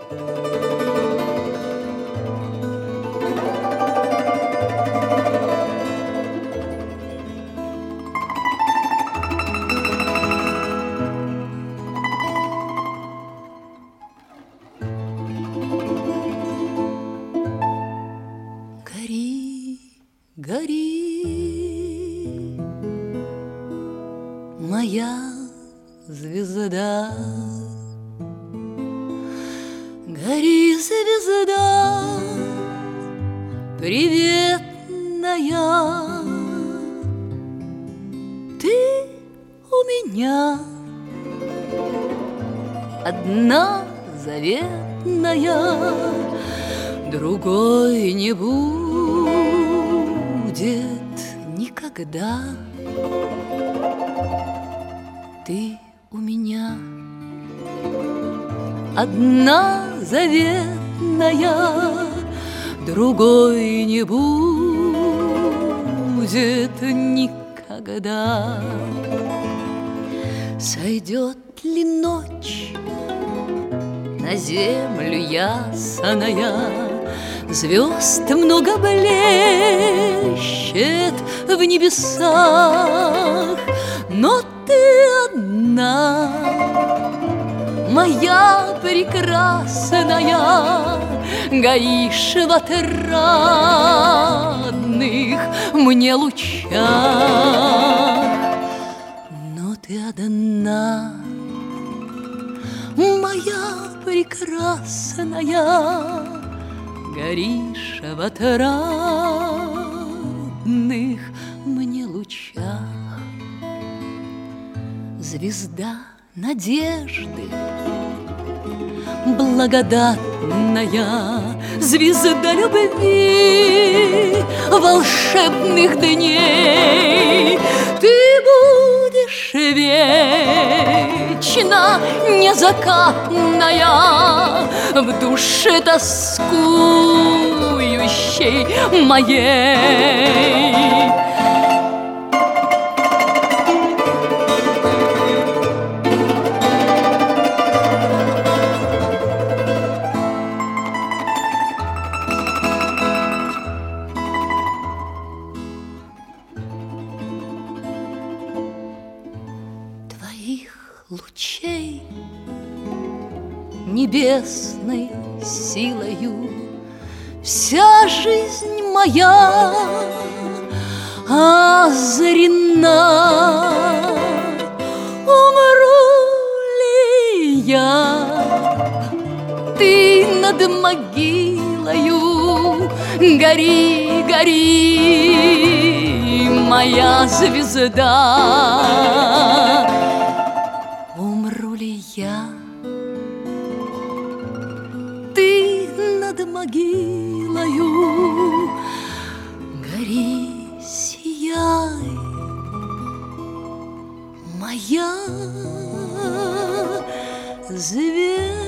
Гори, моя звезда, гори, звезда приветная, ты у меня одна заветная, другой не будет никогда. Ты у меня одна заветная, другой не будет никогда. Сойдет ли ночь на землю ясная, звезд много блещет в небесах, но ты одна, моя прекрасная, горишь в отрадных мне лучах. Но ты одна, моя прекрасная, горишь в отрадных мне лучах. Звезда надежды, благодатная, звезда любви, волшебных дней. Ты будешь вечно незакатная в душе тоскующей моей. Лучей небесной силою вся жизнь моя озарена. Умру ли я, ты над могилою гори, гори, моя звезда. Умру ли я, ты над могилою гори, сияй, моя звезда.